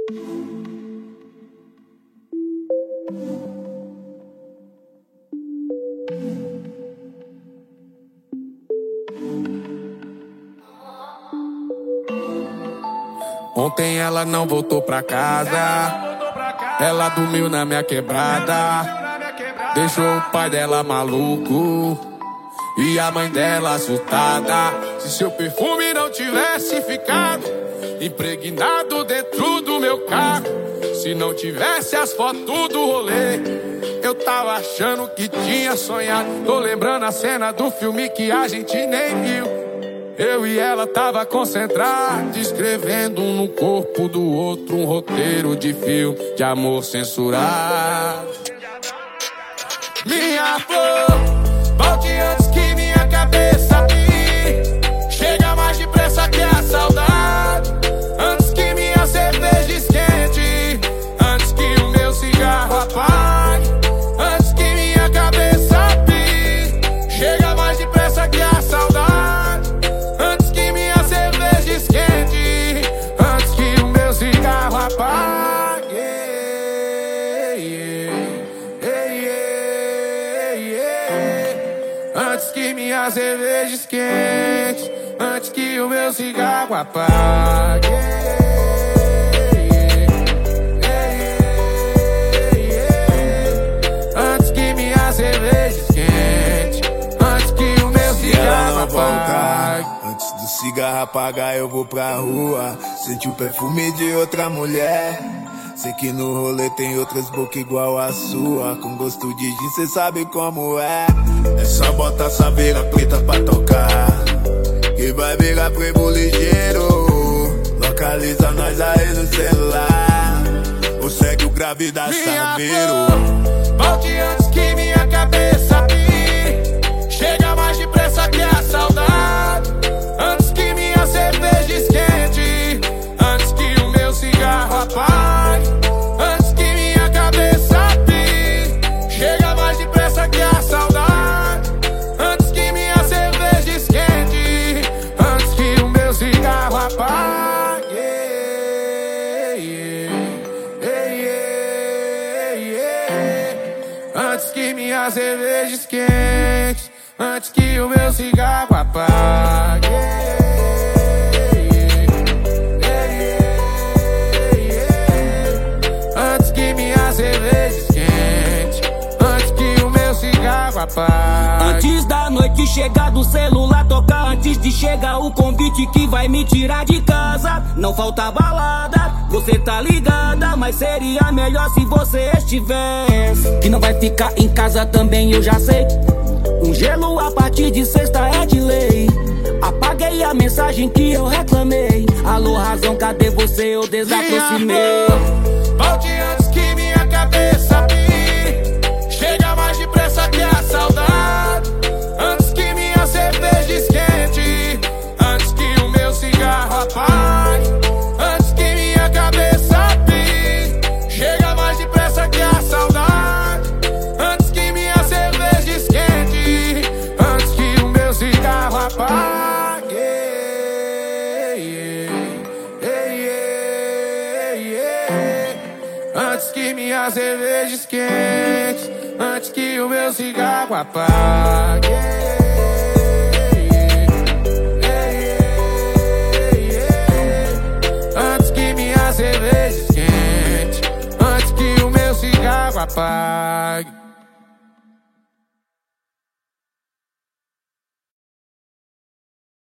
Ontem ela não voltou pra casa, ela dormiu na minha quebrada, deixou o pai dela maluco e a mãe dela assustada. Se seu perfume não tivesse ficado impregnado dentro do meu carro, se não tivesse as fotos do rolê, eu tava achando que tinha sonhado. Tô lembrando a cena do filme que a gente nem viu. Eu e ela tava concentrado, escrevendo um no corpo do outro um roteiro de filme de amor censurado. Minha flor, volte antes que minha cabeça pie. Chega mais depressa que a saudade, antes que minha cerveja esquente, antes que o meu cigarro apague, antes que minha cabeça pie. Chega mais depressa que a saudade, antes que minha cerveja esquente, antes que o meu cigarro apague. Antes que minha cerveja esquente, antes que o meu cigarro apague. Antes do cigarro apagar eu vou pra rua, sentir o perfume de outra mulher. Sei que no rolê tem outras bocas igual a sua, com gosto de gin, cê sabe como é. É só botar saveira preta pra tocar, que vai virar prego ligeiro. Localiza nós aí no celular, ou segue o grave da Saveiro. Volte antes que minha cabeça pie. Chega mais depressa que a saudade, antes que minha cerveja esquente, antes que o meu cigarro apague, antes que minha cabeça pie. Chega mais depressa que a saudade, antes que minha cerveja esquente, antes que o meu cigarro apague. Antes que minha cerveja esquente, antes que o meu cigarro apague. Antes que minha cerveja esquente, antes que o meu cigarro apague. Antes da noite chegar do celular tocar, antes de chegar o convite que vai me tirar de casa. Não falta balada, você tá ligada, mas seria melhor se você estivesse. Que não vai ficar em casa também, eu já sei. Um gelo a partir de sexta é de lei. Apaguei a mensagem que eu reclamei. Alô, razão, cadê você? Eu desaproximei. Volte antes que minha cabeça pie. Chega mais depressa que a saudade, antes que minha cerveja esquente, antes que o meu cigarro apague, antes que minha cabeça pie. Chega mais depressa que a saudade, antes que minha cerveja esquente, antes que o meu cigarro apague. Antes que minha cerveja esquente, antes que o meu cigarro apague. Antes que minha cerveja esquente, antes que o meu cigarro apague.